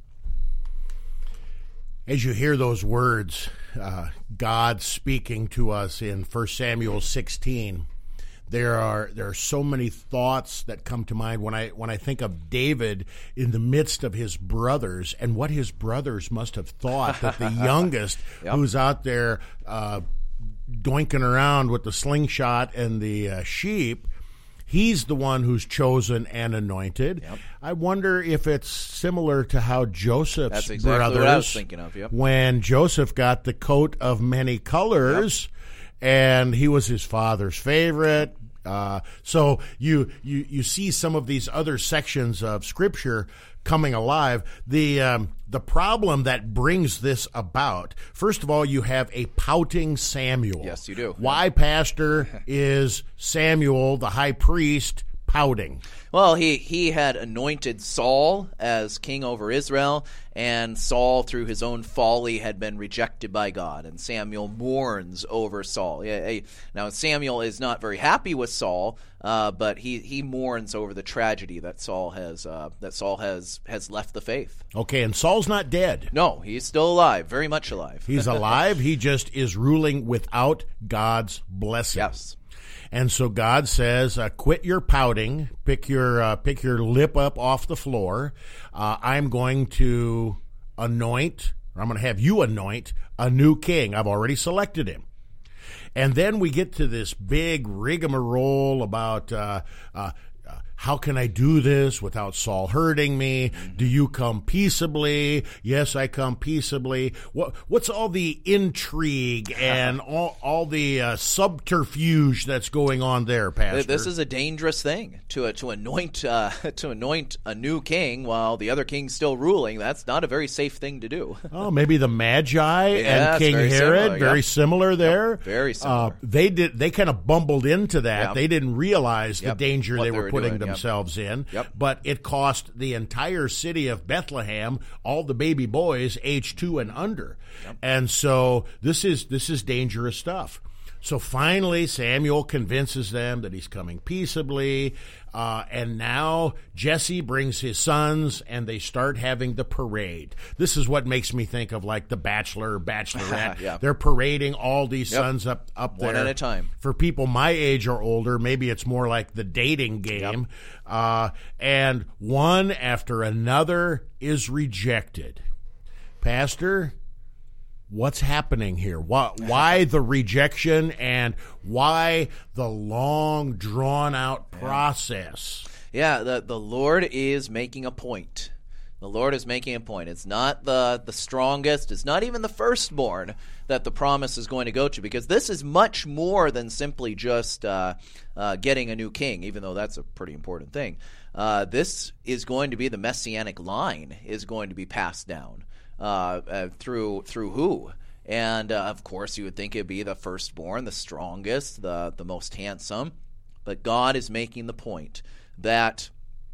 As you hear those words, uh, God speaking to us in First Samuel sixteen, there are there are so many thoughts that come to mind when I when I think of David in the midst of his brothers and what his brothers must have thought that the youngest yep. who's out there uh, doinking around with the slingshot and the uh, sheep, he's the one who's chosen and anointed. Yep. I wonder if it's similar to how Joseph's That's exactly brothers, what I was thinking of, yep. when Joseph got the coat of many colors, yep. and he was his father's favorite. Uh, so you, you you see some of these other sections of Scripture coming alive. The um, the problem that brings this about, first of all, you have a pouting Samuel. Yes, you do. Why, Pastor, is Samuel, the high priest, pouting? Well, he, he had anointed Saul as king over Israel, and Saul, through his own folly, had been rejected by God, and Samuel mourns over Saul. Now, Samuel is not very happy with Saul, uh, but he, he mourns over the tragedy that Saul has uh, that Saul has has left the faith. Okay, and Saul's not dead. No, he's still alive, very much alive. He's alive. He just is ruling without God's blessing. Yes. And so God says, uh, quit your pouting, pick your uh, pick your lip up off the floor. Uh, I'm going to anoint, or I'm going to have you anoint a new king. I've already selected him. And then we get to this big rigmarole about uh, uh, how can I do this without Saul hurting me? Mm-hmm. Do you come peaceably? Yes, I come peaceably. What, what's all the intrigue and all, all the uh, subterfuge that's going on there, Pastor? This is a dangerous thing to to anoint uh, to anoint a new king while the other king's still ruling. That's not a very safe thing to do. Oh, maybe the Magi yeah, and King very Herod, similar, very yep. similar there. Yep, very similar. Uh, they did. They kind of bumbled into that. Yep. They didn't realize yep. the danger what they they were, were putting doing. them. themselves in, yep. but it cost the entire city of Bethlehem, all the baby boys age two and under. Yep. And so this is this is dangerous stuff. So finally Samuel convinces them that he's coming peaceably, uh, and now Jesse brings his sons and they start having the parade. This is what makes me think of like the Bachelor or Bachelorette. yeah. They're parading all these yep. sons up, up there. One at a time. For people my age or older, maybe it's more like the dating game. Yep. Uh, and one after another is rejected. Pastor, what's happening here? Why, why the rejection and why the long, drawn-out process? Yeah, the, the Lord is making a point. The Lord is making a point. It's not the, the strongest. It's not even the firstborn that the promise is going to go to, because this is much more than simply just uh, uh, getting a new king, even though that's a pretty important thing. Uh, this is going to be the messianic line is going to be passed down. Uh, uh, through through who? And, uh, of course, you would think it would be the firstborn, the strongest, the, the most handsome. But God is making the point that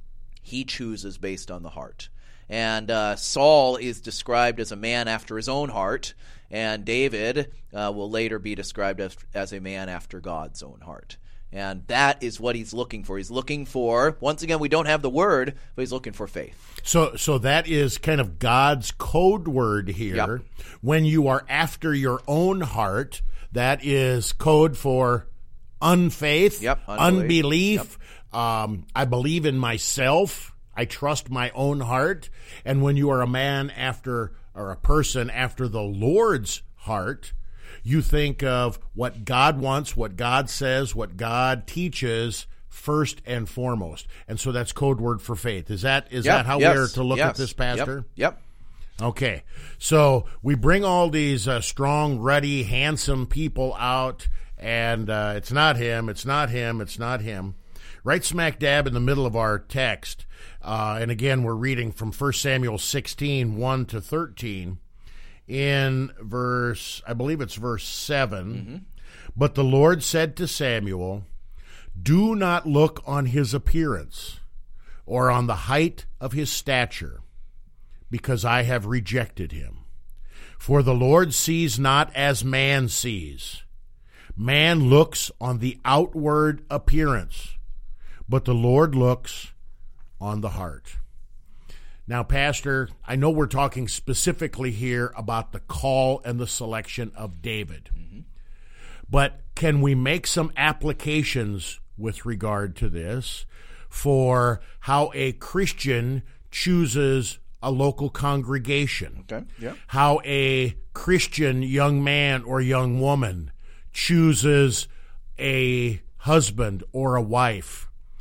he chooses based on the heart. And uh, Saul is described as a man after his own heart, and David uh, will later be described as, as a man after God's own heart. And that is what he's looking for. He's looking for, once again, we don't have the word, but he's looking for faith. So so that is kind of God's code word here. Yep. When you are after your own heart, that is code for unfaith, yep, unbelief, unbelief, yep. Um, I believe in myself. I trust my own heart. And when you are a man after, or a person after the Lord's heart, you think of what God wants, what God says, what God teaches first and foremost. And so that's code word for faith. Is that is Yep, that how yes, we're to look yes, at this, Pastor? Yep. yep. Okay. So we bring all these uh, strong, ruddy, handsome people out, and uh, it's not him, it's not him, it's not him. Right smack dab in the middle of our text. Uh, and again, we're reading from First Samuel sixteen, one to thirteen. In verse, I believe it's verse seven. Mm-hmm. But the Lord said to Samuel, do not look on his appearance or on the height of his stature, because I have rejected him. For the Lord sees not as man sees. Man looks on the outward appearance, but the Lord looks on the heart. Now, Pastor, I know we're talking specifically here about the call and the selection of David. Mm-hmm. But can we make some applications with regard to this for how a Christian chooses a local congregation? Okay. Yeah. How a Christian young man or young woman chooses a husband or a wife,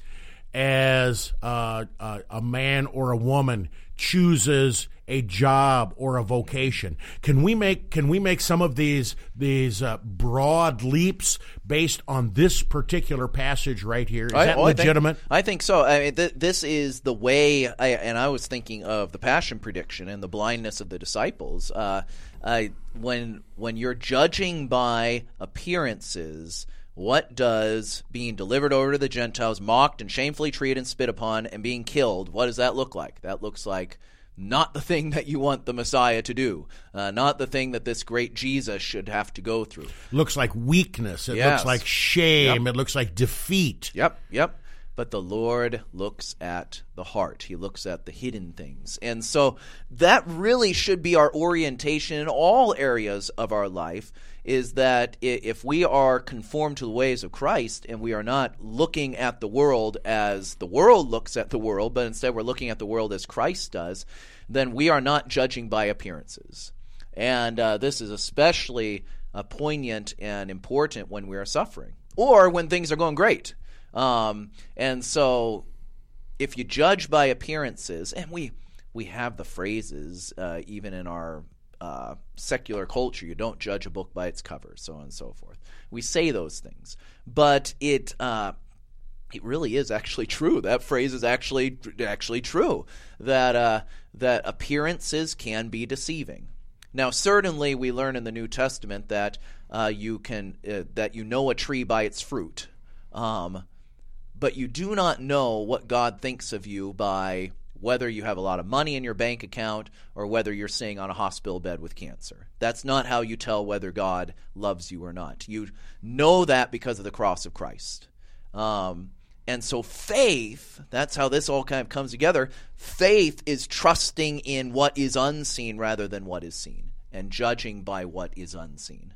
as uh, uh, a man or a woman chooses a job or a vocation. Can we make can we make some of these these uh, broad leaps based on this particular passage right here? Is I, that well, legitimate? I think, I think so. I mean, th- this is the way. I, and I was thinking of the Passion prediction and the blindness of the disciples. Uh, I, when when you're judging by appearances, what does being delivered over to the Gentiles, mocked and shamefully treated and spit upon, and being killed, what does that look like? That looks like not the thing that you want the Messiah to do, uh, not the thing that this great Jesus should have to go through. Looks like weakness. It Yes. looks like shame. Yep. It looks like defeat. Yep, yep. But the Lord looks at the heart. He looks at the hidden things. And so that really should be our orientation in all areas of our life, is that if we are conformed to the ways of Christ and we are not looking at the world as the world looks at the world, but instead we're looking at the world as Christ does, then we are not judging by appearances. And uh, this is especially uh, poignant and important when we are suffering or when things are going great. Um, and so if you judge by appearances, and we we have the phrases uh, even in our uh, secular culture, you don't judge a book by its cover, so on and so forth. We say those things, but it uh, it really is actually true. That phrase is actually actually true, that uh, that appearances can be deceiving. Now, certainly, we learn in the New Testament that uh, you can uh, that you know a tree by its fruit. Um, But you do not know what God thinks of you by whether you have a lot of money in your bank account or whether you're sitting on a hospital bed with cancer. That's not how you tell whether God loves you or not. You know that because of the cross of Christ. Um, and so faith, that's how this all kind of comes together. Faith is trusting in what is unseen rather than what is seen, and judging by what is unseen.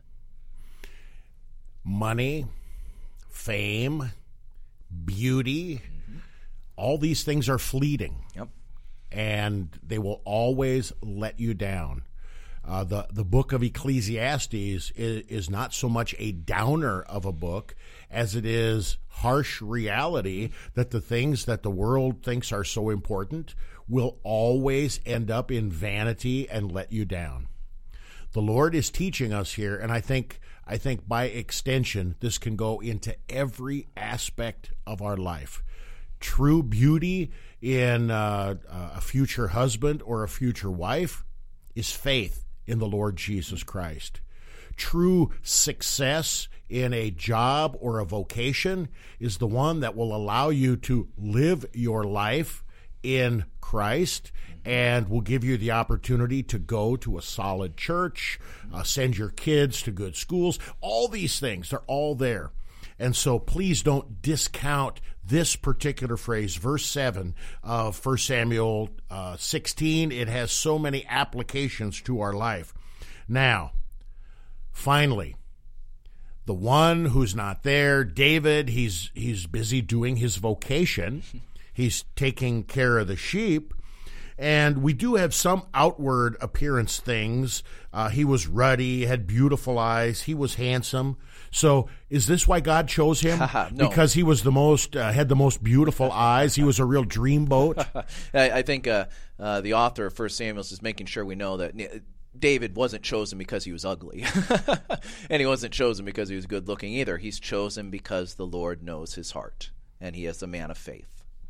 Money, fame, beauty, mm-hmm. all these things are fleeting. Yep. And they will always let you down. Uh, the, the book of Ecclesiastes is, is not so much a downer of a book as it is harsh reality that the things that the world thinks are so important will always end up in vanity and let you down. The Lord is teaching us here, and I think I think by extension, this can go into every aspect of our life. True beauty in uh, a future husband or a future wife is faith in the Lord Jesus Christ. True success in a job or a vocation is the one that will allow you to live your life in Christ and will give you the opportunity to go to a solid church, uh, send your kids to good schools. All these things, they're all there. And so please don't discount this particular phrase, verse seven of First Samuel uh, sixteen. It has so many applications to our life. Now, finally, the one who's not there. David, he's he's busy doing his vocation. He's taking care of the sheep. And we do have some outward appearance things. Uh, he was ruddy, had beautiful eyes. He was handsome. So is this why God chose him? No. Because he was the most, uh, had the most beautiful eyes. He was a real dreamboat. I, I think uh, uh, the author of First Samuel is making sure we know that David wasn't chosen because he was ugly. And he wasn't chosen because he was good looking either. He's chosen because the Lord knows his heart, and he is a man of faith.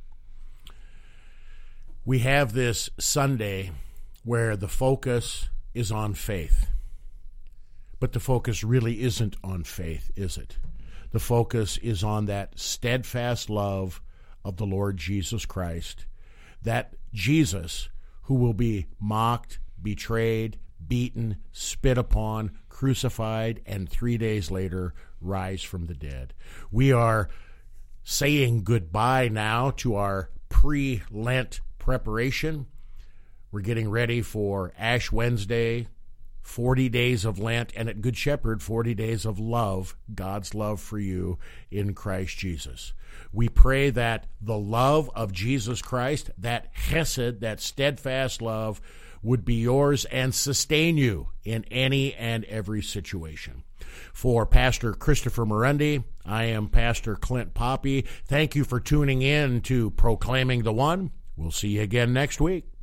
We have this Sunday where the focus is on faith. But the focus really isn't on faith, is it? The focus is on that steadfast love of the Lord Jesus Christ, that Jesus who will be mocked, betrayed, beaten, spit upon, crucified, and three days later rise from the dead. We are saying goodbye now to our pre-Lent preparation. We're getting ready for Ash Wednesday, forty days of Lent, and at Good Shepherd, forty days of love, God's love for you in Christ Jesus. We pray that the love of Jesus Christ, that chesed, that steadfast love, would be yours and sustain you in any and every situation. For Pastor Christopher Morendi, I am Pastor Clint Poppy. Thank you for tuning in to Proclaiming the One. We'll see you again next week.